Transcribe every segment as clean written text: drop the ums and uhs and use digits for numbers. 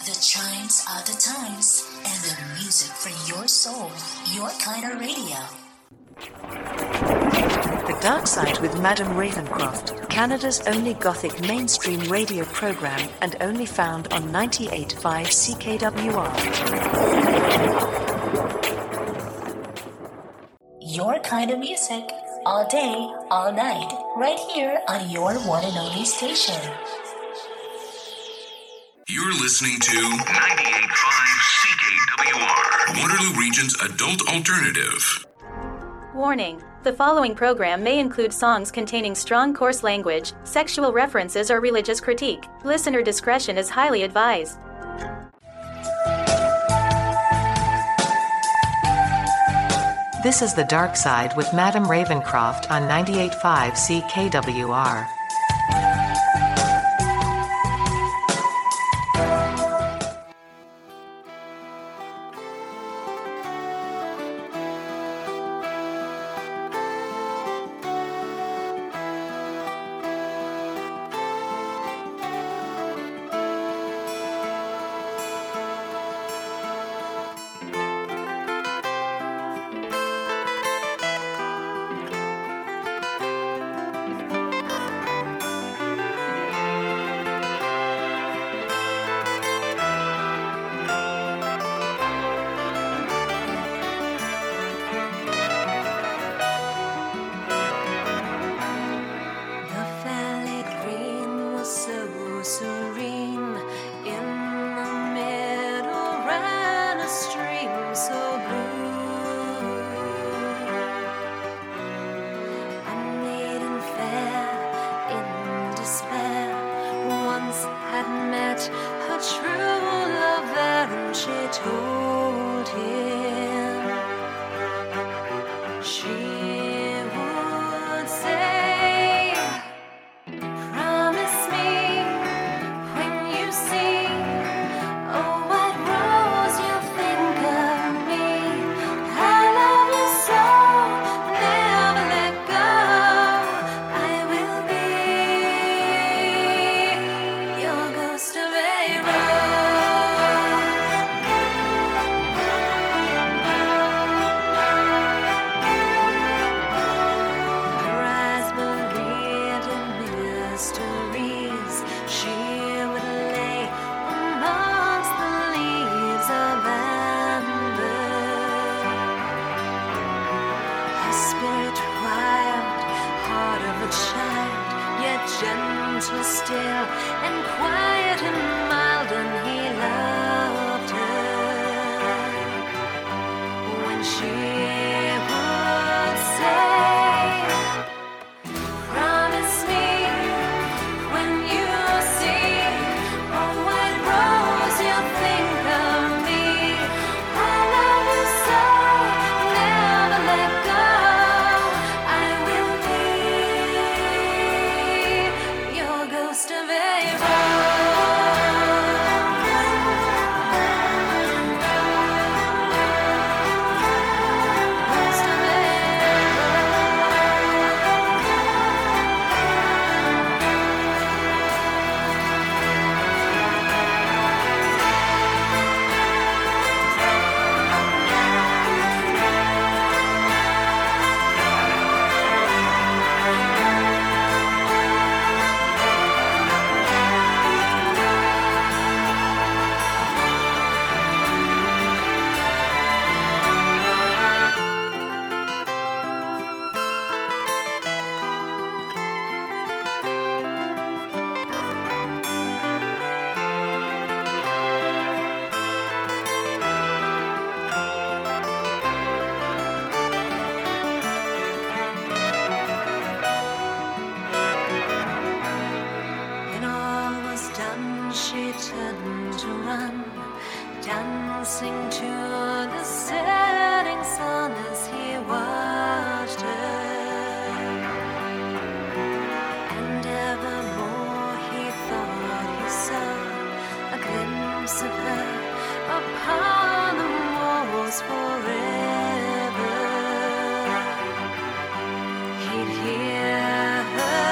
The chimes are the times, and the music for your soul. Your kind of radio. The Dark Side with Madame Ravencroft, Canada's only Gothic mainstream radio program and only found on 98.5 CKWR. Your kind of music, all day, all night, right here on your one and only station. You're listening to 98.5 CKWR, Waterloo Region's adult alternative. Warning. The following program may include songs containing strong coarse language, sexual references, or religious critique. Listener discretion is highly advised. This is The Dark Side with Madame Ravencroft on 98.5 CKWR.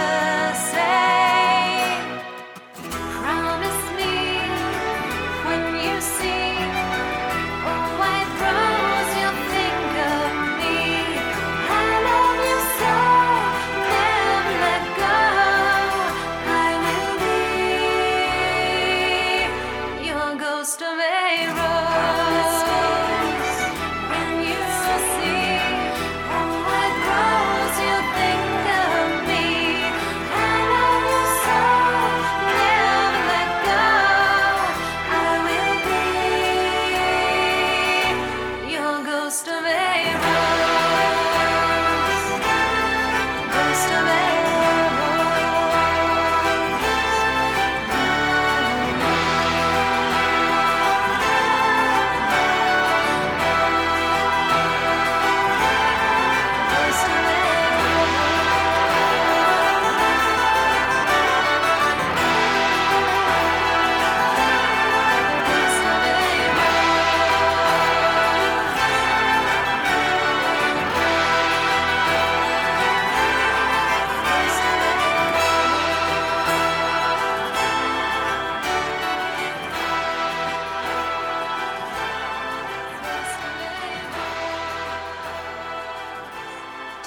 Promise me when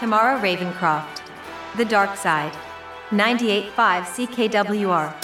Tamara Ravencroft. The Dark Side. 98.5 CKWR.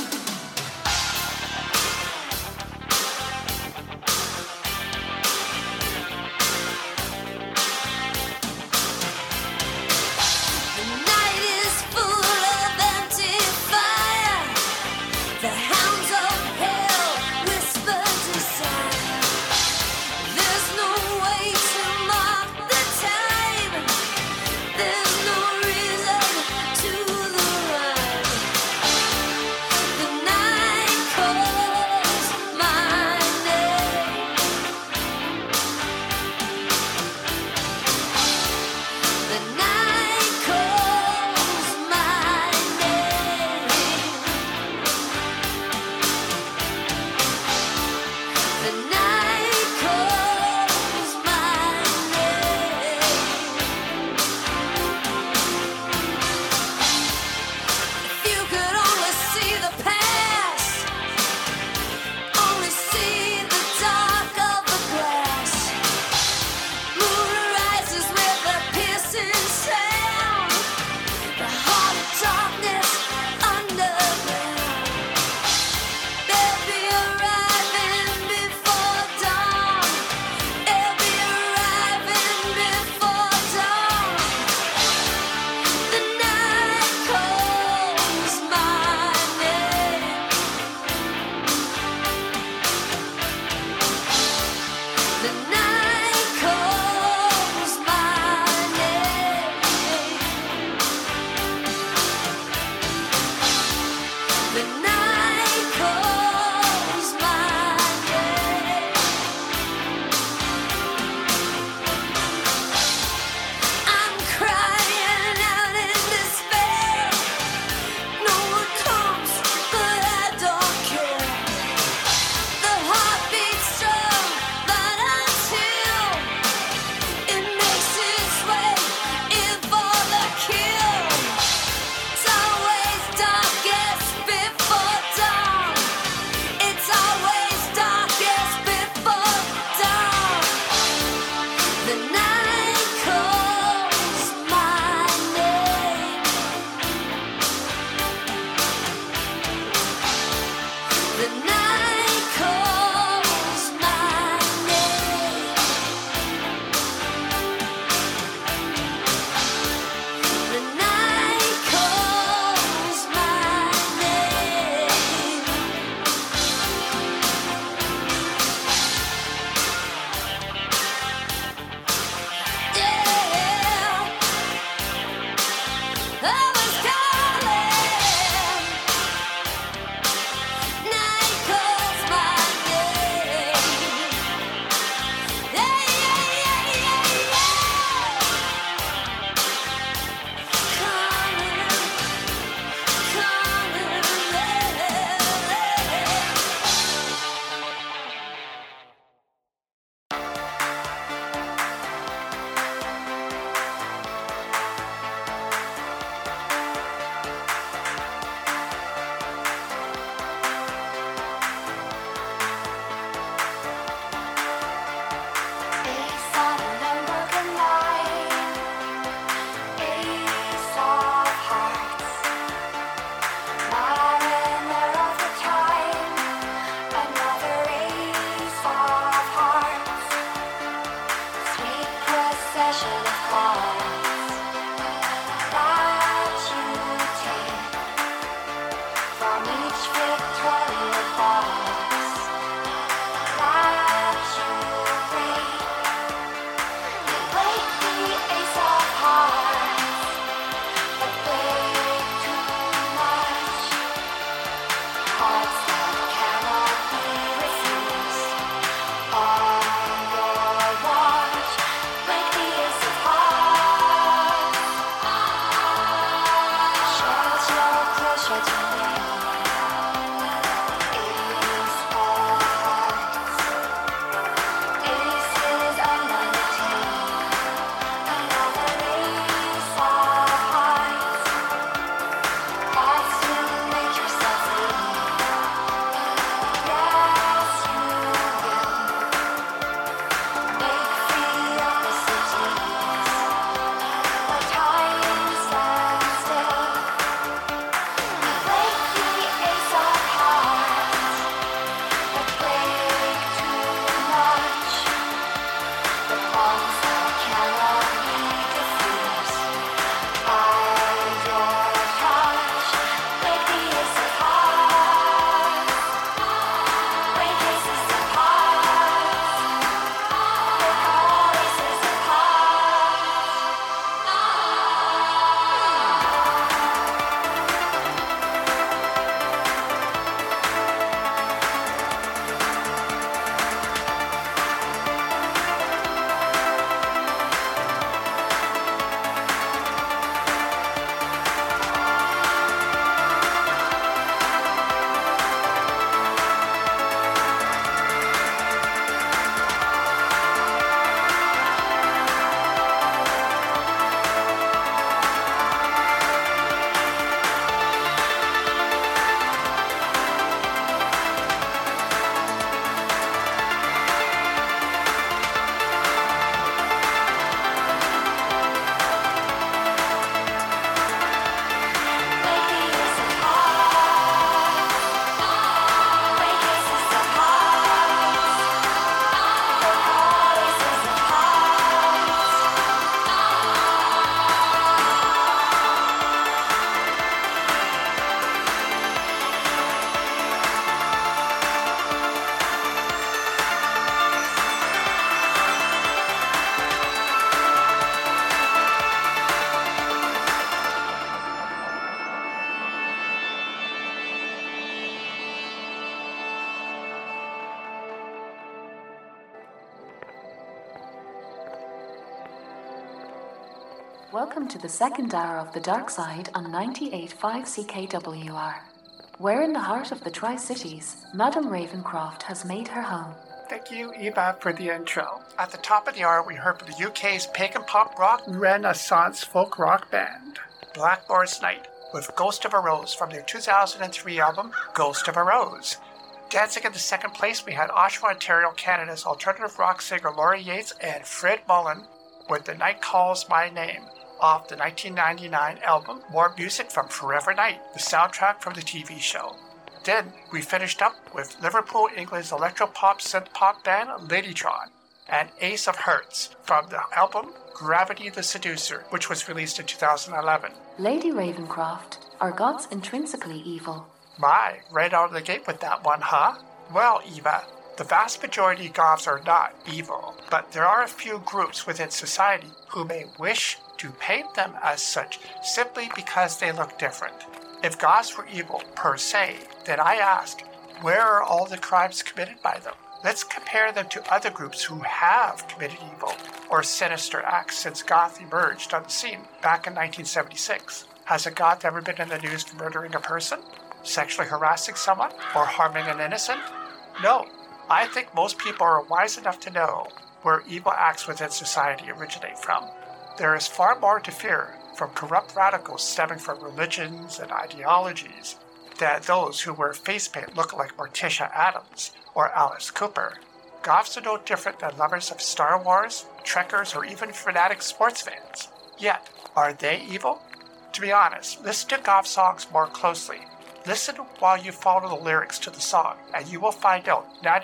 Welcome to the second hour of The Dark Side on 98.5 CKWR. Where in the heart of the Tri-Cities, Madame Ravencroft has made her home. Thank you, Eva, for the intro. At the top of the hour, we heard from the UK's pagan pop rock Renaissance folk rock band, Blackmore's Night, with Ghost of a Rose from their 2003 album, Ghost of a Rose. Dancing in the second place, we had Oshawa, Ontario, Canada's alternative rock singer Laurie Yates and Fred Mullen with The Night Calls My Name, off the 1999 album More Music from Forever Night, the soundtrack from the TV show. Then we finished up with Liverpool, England's electro-pop synth-pop band Ladytron and Ace of Hearts from the album Gravity the Seducer, which was released in 2011. Lady Ravencroft, are gods intrinsically evil? My, right out of the gate with that one, huh? Well, Eva, the vast majority of goths are not evil, but there are a few groups within society who may wish to paint them as such simply because they look different. If goths were evil per se, then I ask, where are all the crimes committed by them? Let's compare them to other groups who have committed evil or sinister acts since goth emerged on the scene back in 1976. Has a goth ever been in the news for murdering a person, sexually harassing someone, or harming an innocent? No. I think most people are wise enough to know where evil acts within society originate from. There is far more to fear from corrupt radicals stemming from religions and ideologies than those who wear face paint looking like Morticia Adams or Alice Cooper. Goths are no different than lovers of Star Wars, trekkers, or even fanatic sports fans. Yet, are they evil? To be honest, listen to goth songs more closely. Listen while you follow the lyrics to the song, and you will find out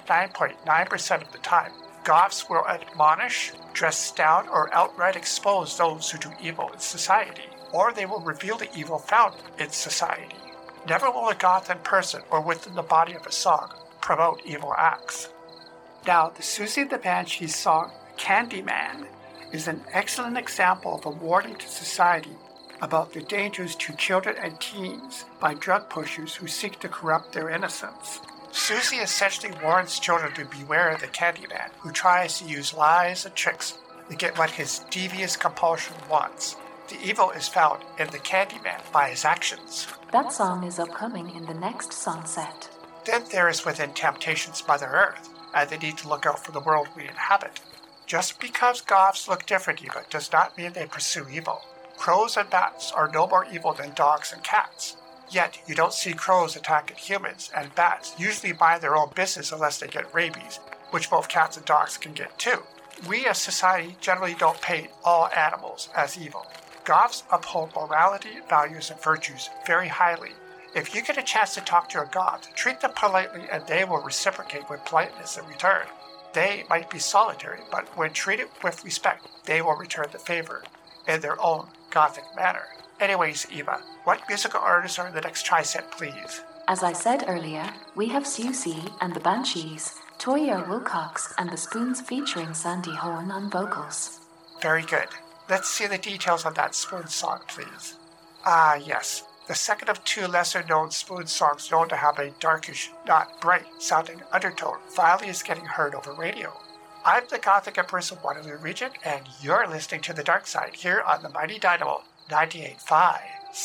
99.9% of the time, goths will admonish, dress down, or outright expose those who do evil in society, or they will reveal the evil found in society. Never will a goth in person or within the body of a song promote evil acts. Now, the Susie the Banshees song, Candyman, is an excellent example of a warning to society about the dangers to children and teens by drug pushers who seek to corrupt their innocence. Susie essentially warns children to beware of the Candyman, who tries to use lies and tricks to get what his devious compulsion wants. The evil is found in the Candyman by his actions. That song is upcoming in the next sunset. Then there is within Temptation's Mother Earth, and they need to look out for the world we inhabit. Just because goths look different, Eva, does not mean they pursue evil. Crows and bats are no more evil than dogs and cats. Yet, you don't see crows attacking humans, and bats usually mind their own business unless they get rabies, which both cats and dogs can get too. We as society generally don't paint all animals as evil. Goths uphold morality, values, and virtues very highly. If you get a chance to talk to a goth, treat them politely and they will reciprocate with politeness in return. They might be solitary, but when treated with respect, they will return the favor in their own gothic manner. Anyways, Eva, what musical artists are in the next tri-set, please? As I said earlier, we have Susie and the Banshees, Toya Wilcox and the Spoons featuring Sandy Horn on vocals. Very good. Let's see the details on that Spoons song, please. Ah, yes. The second of two lesser-known Spoons songs known to have a darkish, not bright-sounding undertone finally is getting heard over radio. I'm the Gothic Empress of Waterloo Region, and you're listening to The Dark Side here on the Mighty Dynamo 98.5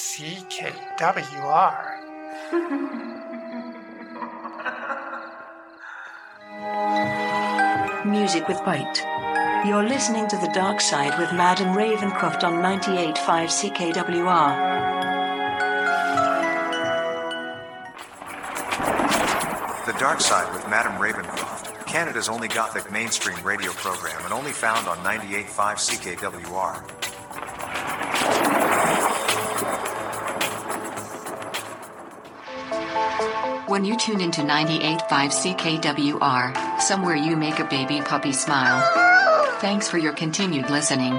CKWR. Music with Bite. You're listening to The Dark Side with Madame Ravencroft on 98.5 CKWR. The Dark Side with Madame Ravencroft, Canada's only Gothic mainstream radio program and only found on 98.5 CKWR. When you tune into 98.5 CKWR, somewhere you make a baby puppy smile. Thanks for your continued listening.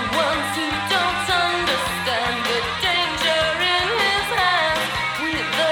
With the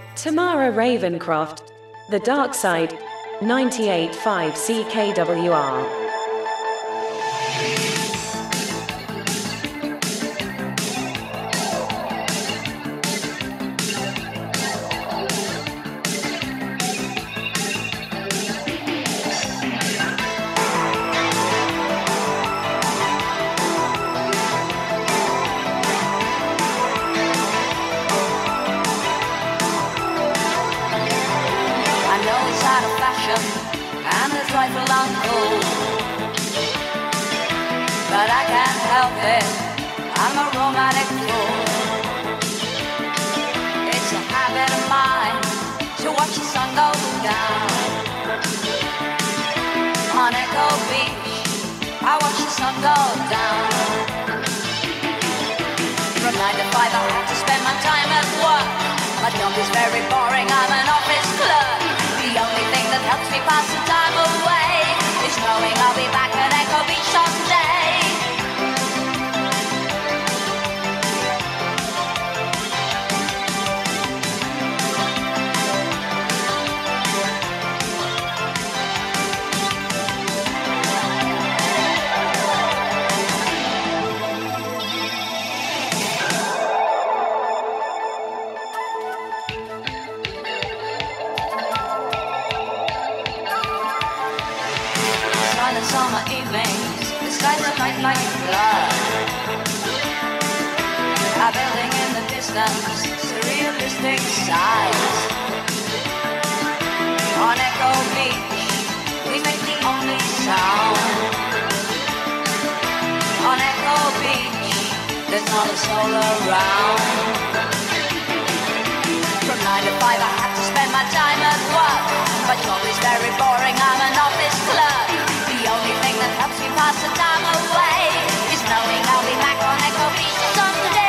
Tamara Ravencroft, The Dark Side, 98.5 CKWR. But I can't help it, I'm a romantic fool. It's a habit of mine to watch the sun go down. On Echo Beach, I watch the sun go down. From 9 to 5 I have to spend my time at work. My job is very boring, I'm an office clerk. The only thing that helps me pass the time away is knowing I'll be back at Echo Beach someday. Summer evenings, the skies are bright like blood. A building in the distance, surrealistic sights. On Echo Beach, we make the only sound. On Echo Beach, there's not a soul around. From 9 to 5 I have to spend my time at work. My job is very boring, I'm an office clerk. The only thing that helps me pass the time away is knowing I'll be back on Echo Beach someday.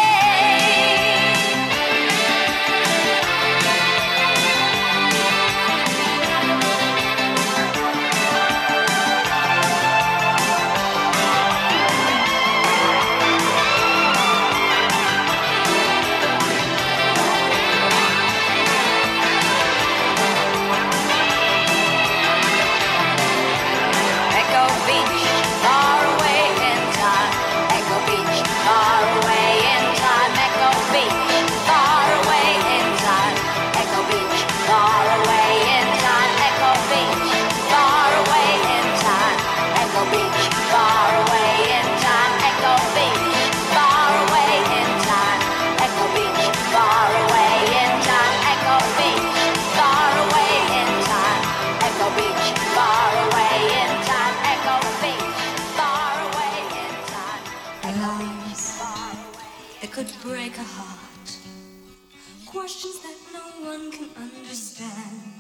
Could break a heart. Questions that no one can understand.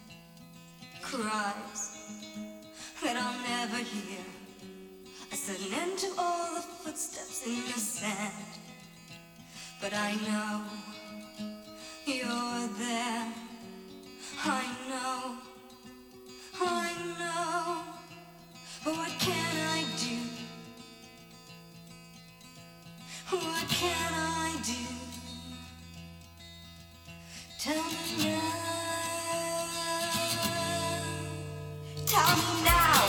Cries that I'll never hear. A sudden end to all the footsteps in the sand. But I know you're there. I know. But what can I do? What can I do? Tell me now. Tell me now.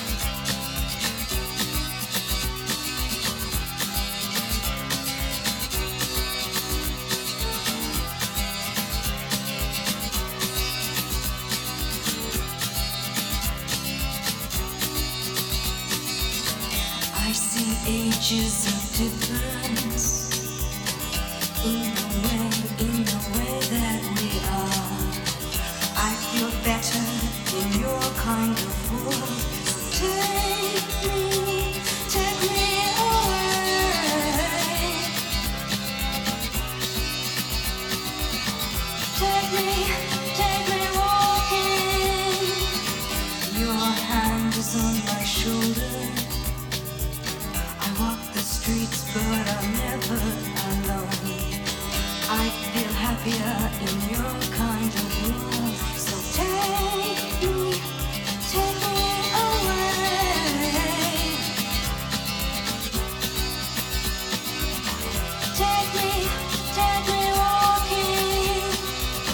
I see ages of difference in the way that we are. I feel better in your kind of world. Take me away. Take me walking. Your hand is on my shoulder. Streets, but I'm never alone. I feel happier in your kind of world. So take me away. Take me walking.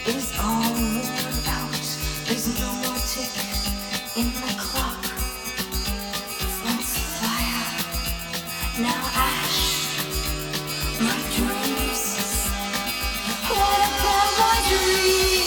is all worn out. There's no more tick in the clock. Once fire, now ash. My dreams, what about my dreams?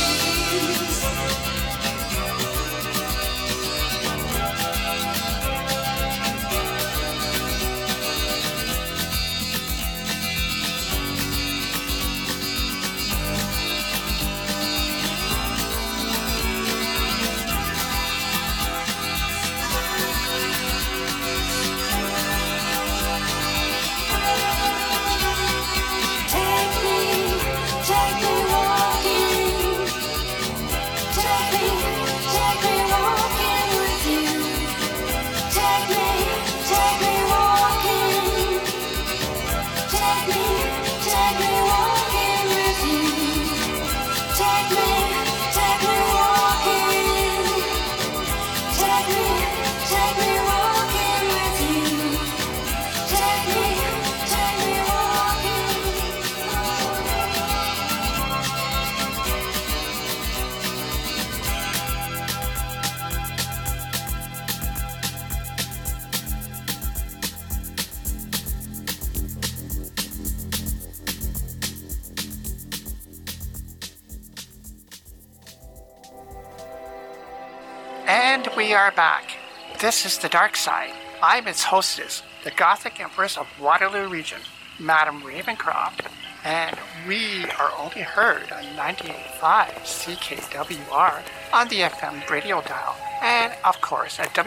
And we are back. This is The Dark Side. I'm its hostess, the Gothic Empress of Waterloo Region, Madam Ravencroft, and we are only heard on 98.5 CKWR on the FM radio dial, and of course at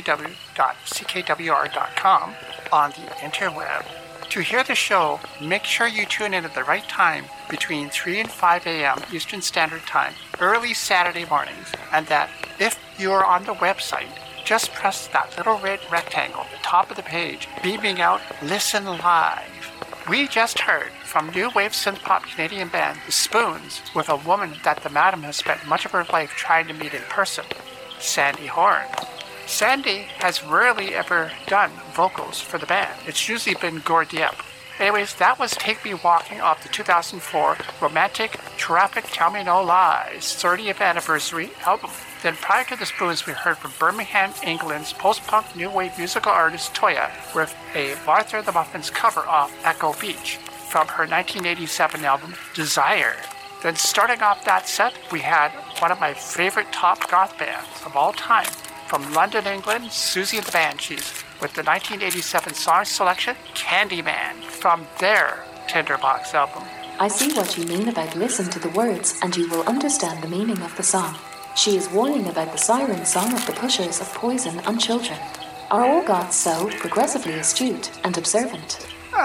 www.ckwr.com on the interweb. To hear the show, make sure you tune in at the right time between 3 and 5 a.m. Eastern Standard Time, early Saturday mornings, and that if you are on the website, just press that little red rectangle at the top of the page, beaming out Listen Live. We just heard from new wave synth-pop Canadian band The Spoons with a woman that the Madam has spent much of her life trying to meet in person, Sandy Horn. Sandy has rarely ever done vocals for the band. It's usually been Gord Dieppe. Anyways, that was Take Me Walking off the 2004 Romantic Traffic Tell Me No Lies 30th anniversary album. Then prior to the Spoons, we heard from Birmingham, England's post-punk new wave musical artist Toya with a Martha the Muffins cover of Echo Beach from her 1987 album Desire. Then starting off that set, we had one of my favorite top goth bands of all time. From London, England, Susie and the Banshees with the 1987 song selection Candyman from their Tinderbox album. I see what you mean about listen to the words and you will understand the meaning of the song. She is warning about the siren song of the pushers of poison on children. Are all goths so progressively astute and observant?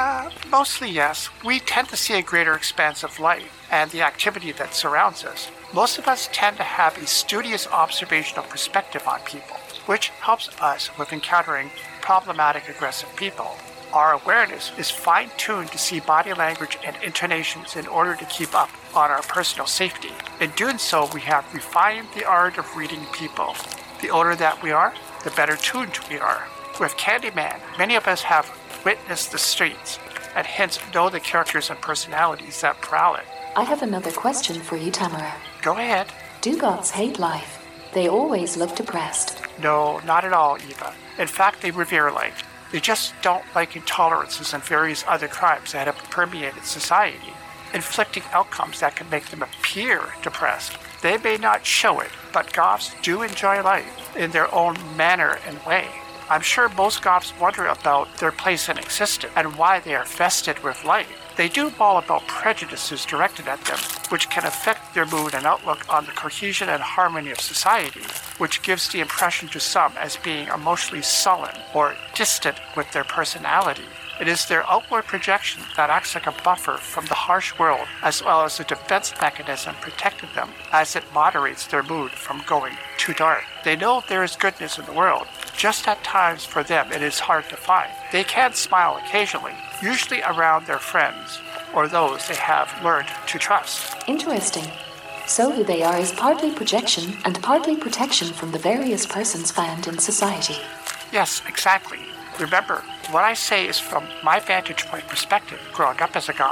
Mostly yes. We tend to see a greater expanse of light and the activity that surrounds us. Most of us tend to have a studious observational perspective on people, which helps us with encountering problematic, aggressive people. Our awareness is fine-tuned to see body language and intonations in order to keep up on our personal safety. In doing so, we have refined the art of reading people. The older that we are, the better tuned we are. With Candyman, many of us have witnessed the streets and hence know the characters and personalities that prowl it. I have another question for you, Tamara. Go ahead. Do goths hate life? They always look depressed. No, not at all, Eva. In fact, they revere life. They just don't like intolerances and various other crimes that have permeated society, inflicting outcomes that can make them appear depressed. They may not show it, but goths do enjoy life in their own manner and way. I'm sure most goths wonder about their place in existence and why they are vested with life. They do bawl about prejudices directed at them, which can affect their mood and outlook on the cohesion and harmony of society, which gives the impression to some as being emotionally sullen or distant with their personality. It is their outward projection that acts like a buffer from the harsh world, as well as a defense mechanism protecting them as it moderates their mood from going too dark. They know there is goodness in the world, just at times for them it is hard to find. They can smile occasionally, usually around their friends or those they have learned to trust. Interesting. So who they are is partly projection and partly protection from the various persons found in society. Yes, exactly. Remember, what I say is from my vantage point perspective growing up as a goth.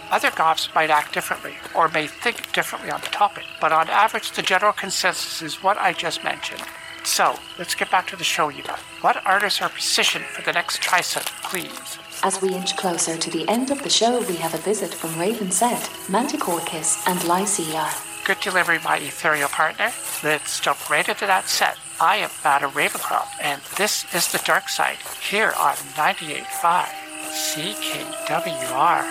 Other goths might act differently, or may think differently on the topic, but on average the general consensus is what I just mentioned. So, let's get back to the show, Eva. What artists are positioned for the next tricep, please? As we inch closer to the end of the show, we have a visit from Raven Set, Manticore Kiss, and Lycia. Good delivery, my ethereal partner. Let's jump right into that set. I am Madam Ravencroft, and this is The Dark Side, here on 98.5 CKWR.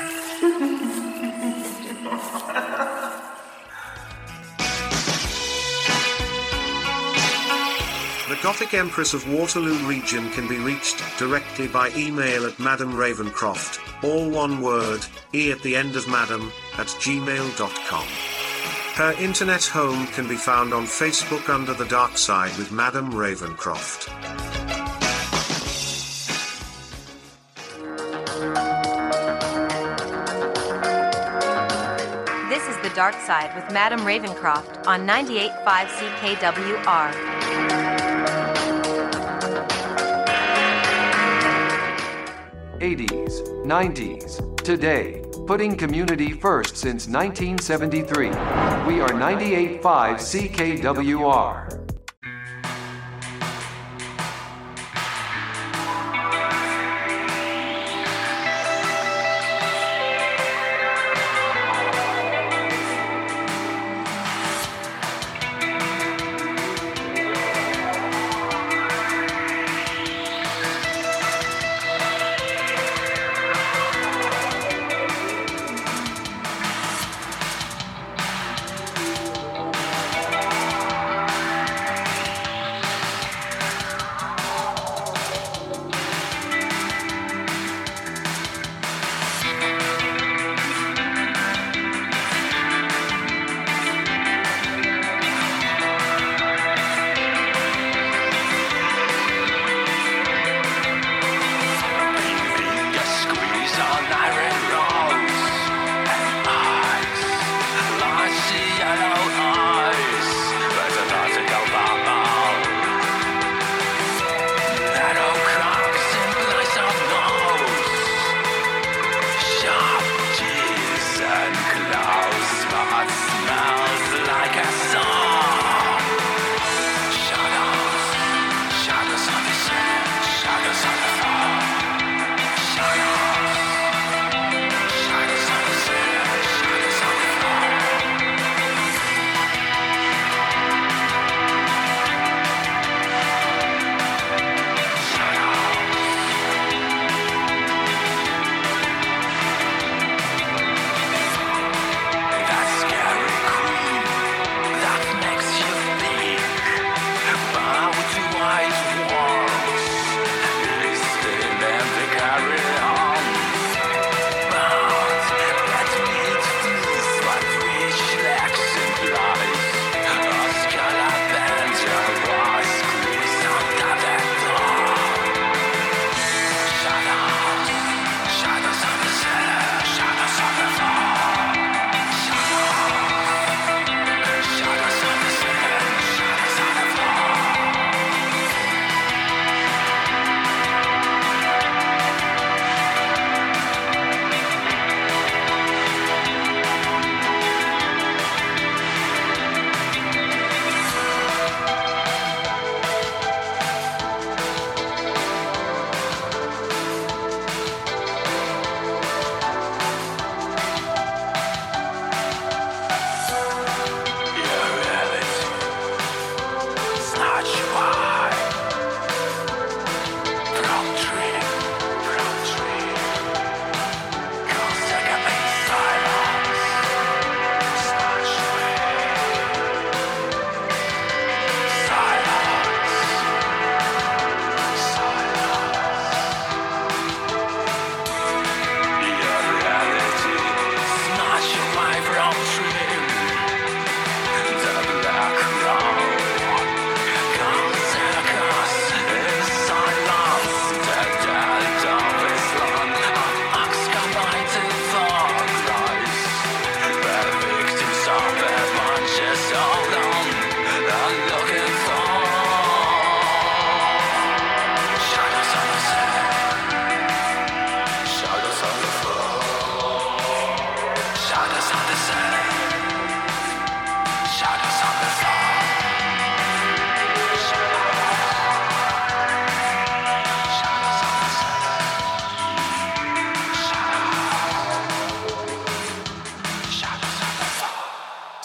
The Gothic Empress of Waterloo region can be reached directly by email at Madam Ravencroft, all one word, e at the end of madam, @gmail.com. Her internet home can be found on Facebook under The Dark Side with Madam Ravencroft. This is The Dark Side with Madam Ravencroft on 98.5 CKWR. '80s, '90s, today, putting community first since 1973. We are 98.5 CKWR.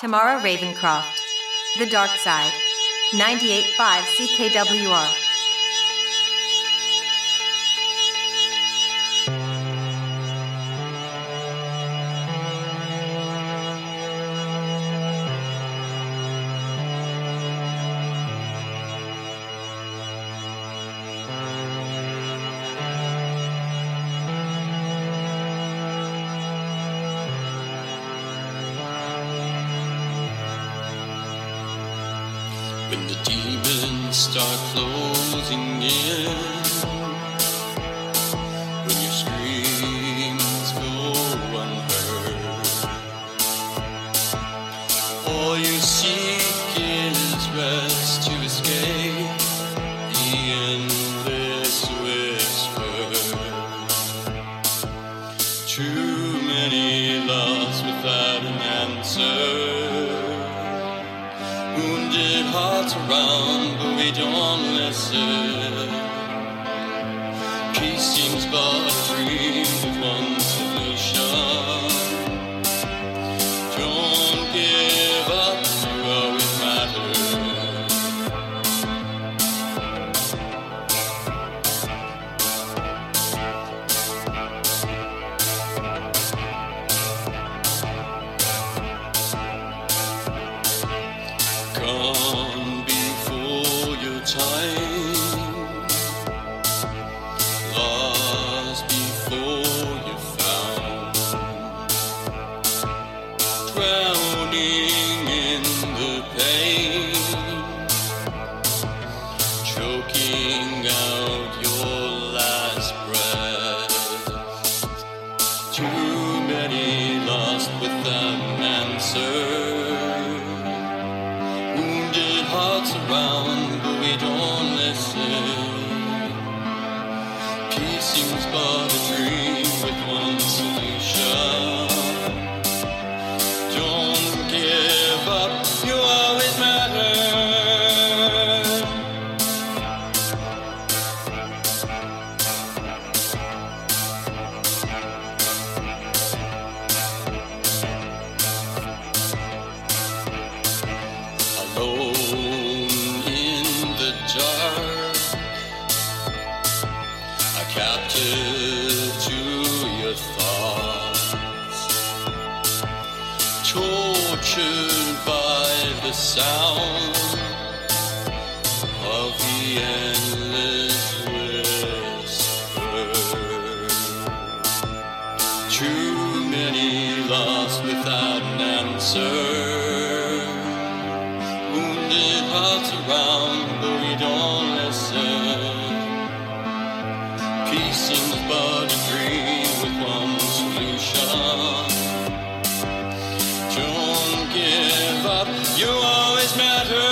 Tamara Ravencroft. The Dark Side. 98.5 CKWR. When the demons start closing in, when your screams go unheard, all you seek is rest to escape the endless whisper. Too many lost without an answer. Wounded hearts around, but we don't listen. Peace seems but a dream with one solution. Don't give up, you always matter. Gone before your time, lost before you're found, drowning in the pain, choking out your last breath. Too many lost without an answer. Wounded hearts around, but we don't listen. Peace seems but a dream with one solution. Don't give up, you always matter. Alone in the dark, a captive to your thoughts, tortured by the sound of the endless whisper. Too many lost without an answer. Wounded hearts around, but we don't listen. Peace seems but a dream with one solution. Don't give up, you always matter.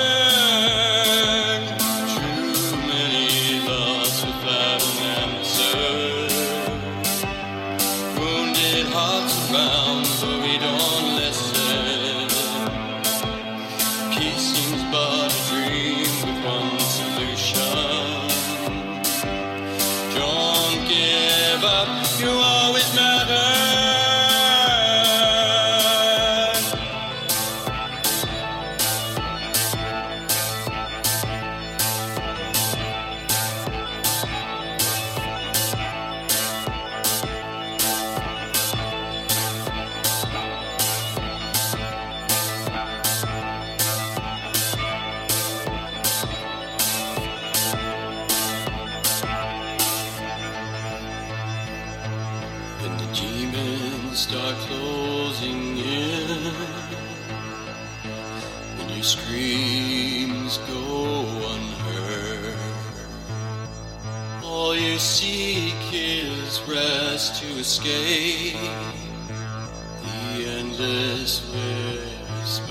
Too many lost without an answer. Wounded hearts around, but we don't listen. Peace seems but a dream with one solution. Don't give up, you always matter. When the demons start closing in, when your screams go unheard, all you seek is rest to escape the endless whisper.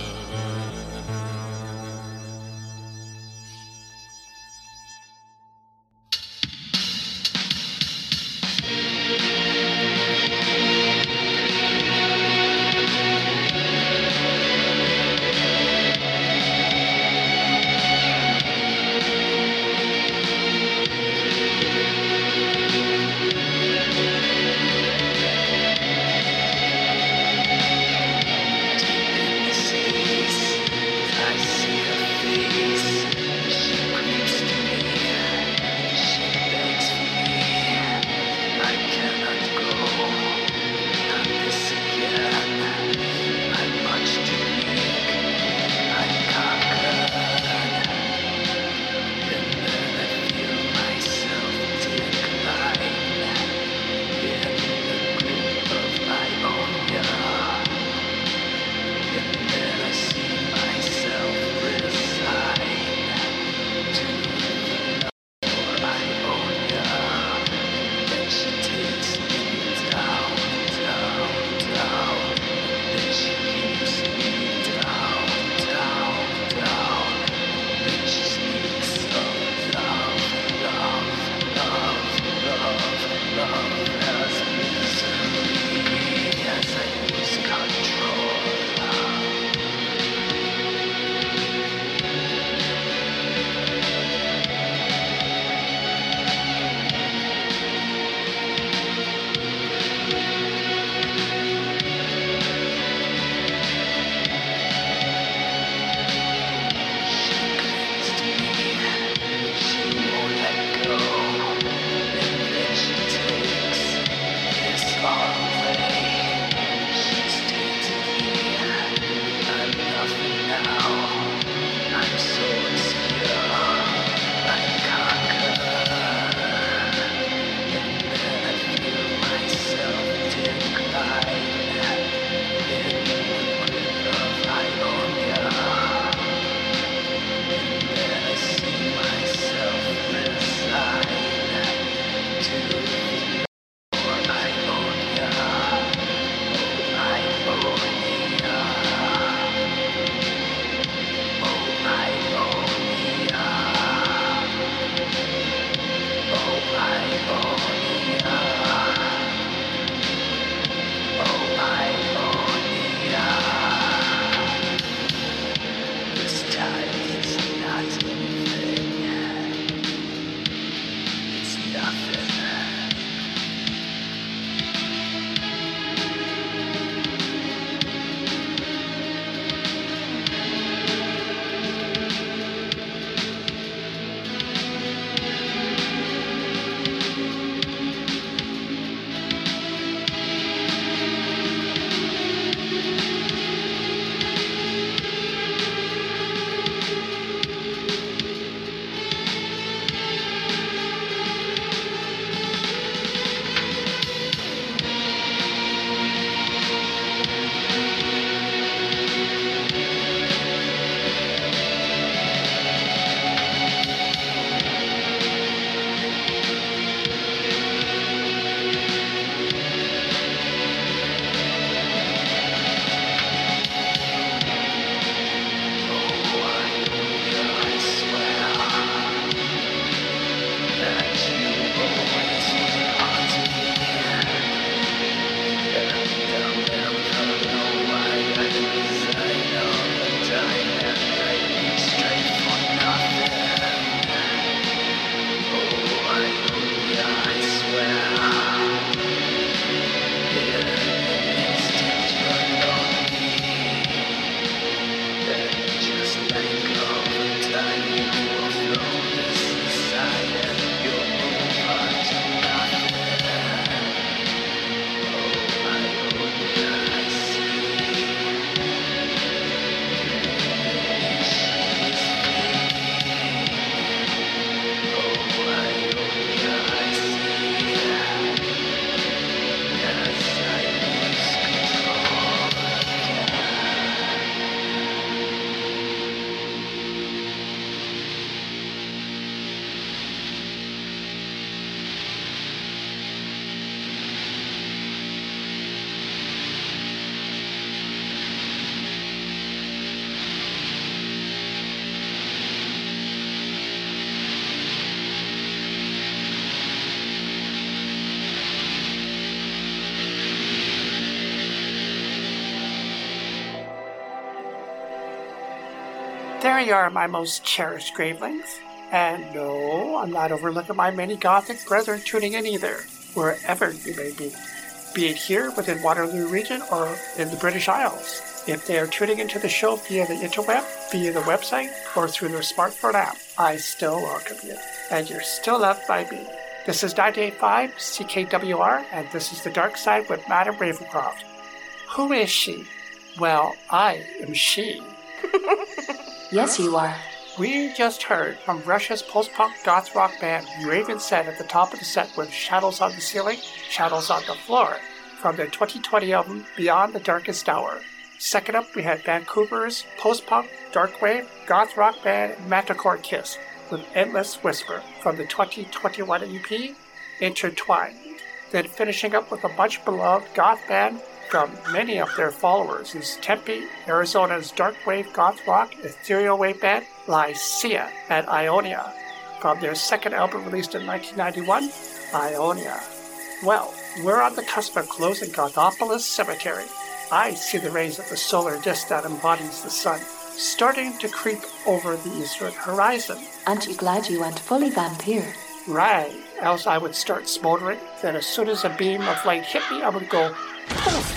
There you are, my most cherished gravelings. And no, I'm not overlooking my many Gothic brethren tuning in either, wherever you may be it here within Waterloo region or in the British Isles. If they are tuning into the show via the interweb, via the website, or through their smartphone app, I still welcome you, and you're still loved by me. This is 98.5 CKWR, and this is The Dark Side with Madam Ravencroft. Who is she? Well, I am she. Yes, you are. We just heard from Russia's post-punk goth rock band Raven Set at the top of the set with Shadows on the Ceiling, Shadows on the Floor, from their 2020 album Beyond the Darkest Hour. Second up, we had Vancouver's post-punk, darkwave, goth rock band Manticore Kiss with Endless Whisper from the 2021 EP Intertwined. Then finishing up with a much beloved goth band from many of their followers is Tempe, Arizona's darkwave goth rock ethereal wave band Lycia and Ionia from their second album released in 1991, Ionia. Well, we're on the cusp of closing Gothopolis Cemetery. I see the rays of the solar disk that embodies the sun starting to creep over the eastern horizon. Aren't you glad you went fully vampire? Right, else I would start smoldering, then as soon as a beam of light hit me, I would go poof.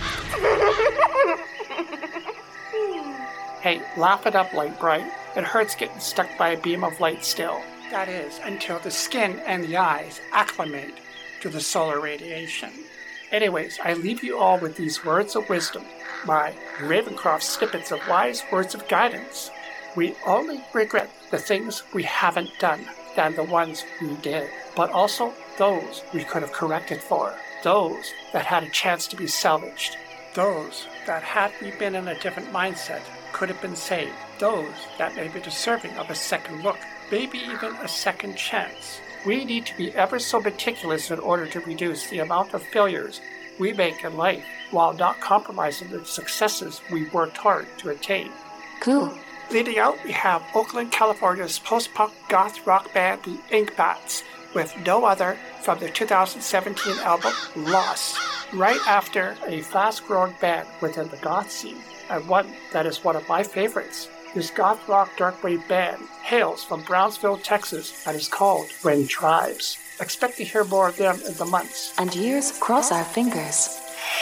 Hey, laugh it up, Light Bright. It hurts getting stuck by a beam of light still. That is, until the skin and the eyes acclimate to the solar radiation. Anyways, I leave you all with these words of wisdom, my Ravencroft snippets of wise words of guidance. We only regret the things we haven't done than the ones we did, but also those we could have corrected for, those that had a chance to be salvaged, those that had we been in a different mindset could have been saved, those that may be deserving of a second look, maybe even a second chance. We need to be ever so meticulous in order to reduce the amount of failures we make in life while not compromising the successes we worked hard to attain. Cool. Leading out, we have Oakland, California's post-punk goth rock band The Ink Bats with No Other from their 2017 album Lost, right after a fast-growing band within the goth scene, and one that is one of my favorites. This goth rock darkwave band hails from Brownsville, Texas, and is called When Tribes. Expect to hear more of them in the months and years. Cross our fingers.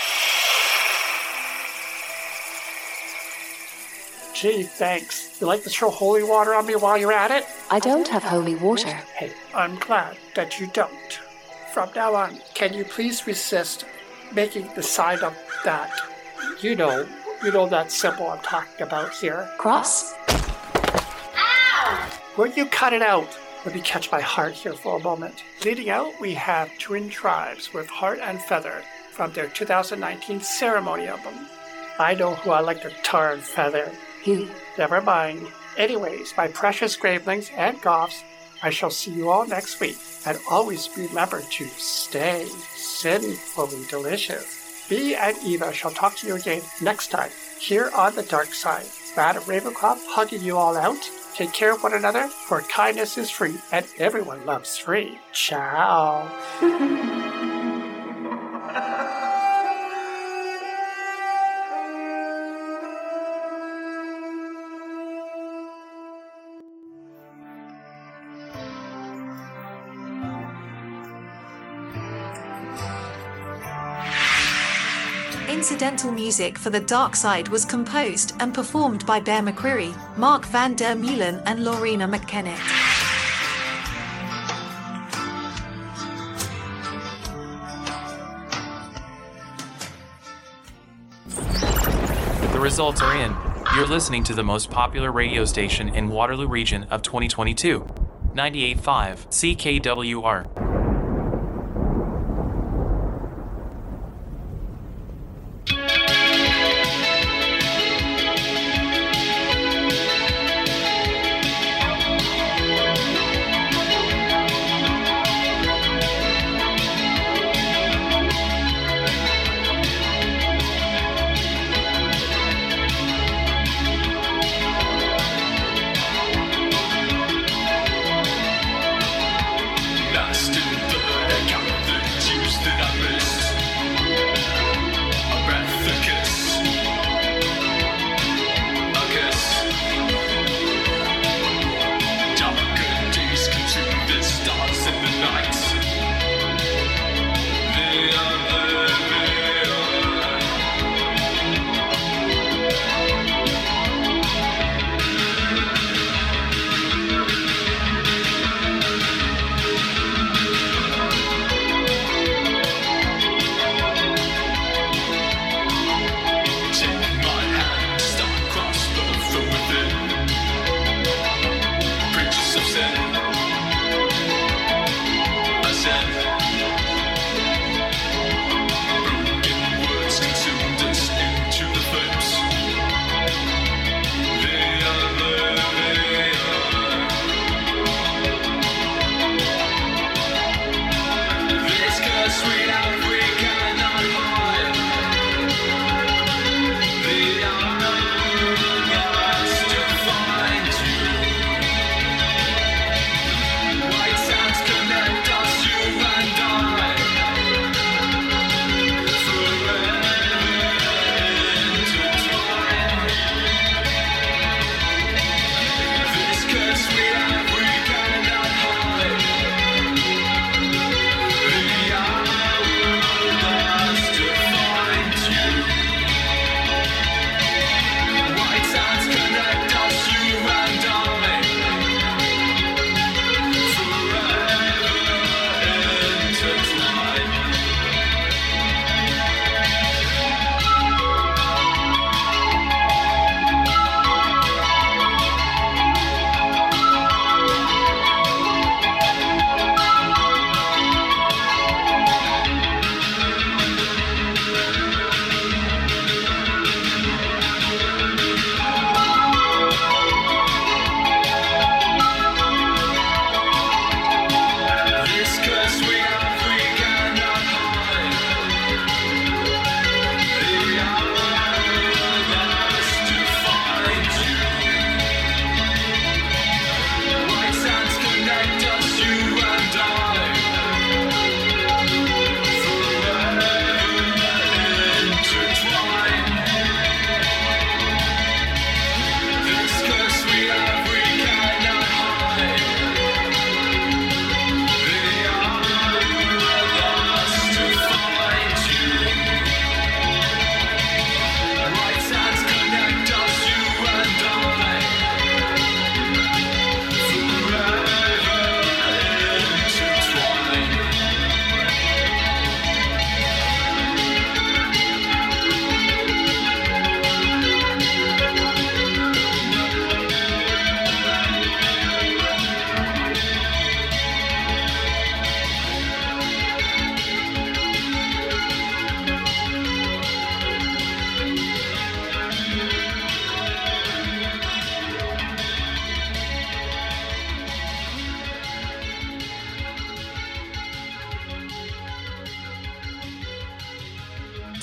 Gee, thanks. You like to throw holy water on me while you're at it? I don't have holy water. Hey, I'm glad that you don't. From now on, can you please resist making the sign of that, you know that symbol I'm talking about here? Cross? Ow! Will you cut it out? Let me catch my heart here for a moment. Leading out, we have Twin Tribes with Heart and Feather from their 2019 Ceremony album. I know who I like to tar and feather. You. Never mind. Anyways, my precious gravelings and goths, I shall see you all next week. And always remember to stay sinfully delicious. Me and Eva shall talk to you again next time, here on The Dark Side. Madam Ravencroft hugging you all out. Take care of one another, for kindness is free, and everyone loves free. Ciao. Incidental music for The Dark Side was composed and performed by Bear McCreary, Mark van der Meulen and Lorena McKennitt. The results are in. You're listening to the most popular radio station in Waterloo region of 2022. 98.5 CKWR. Lost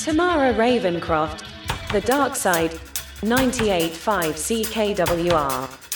Tamara Ravencroft, The Dark Side, 98.5 CKWR.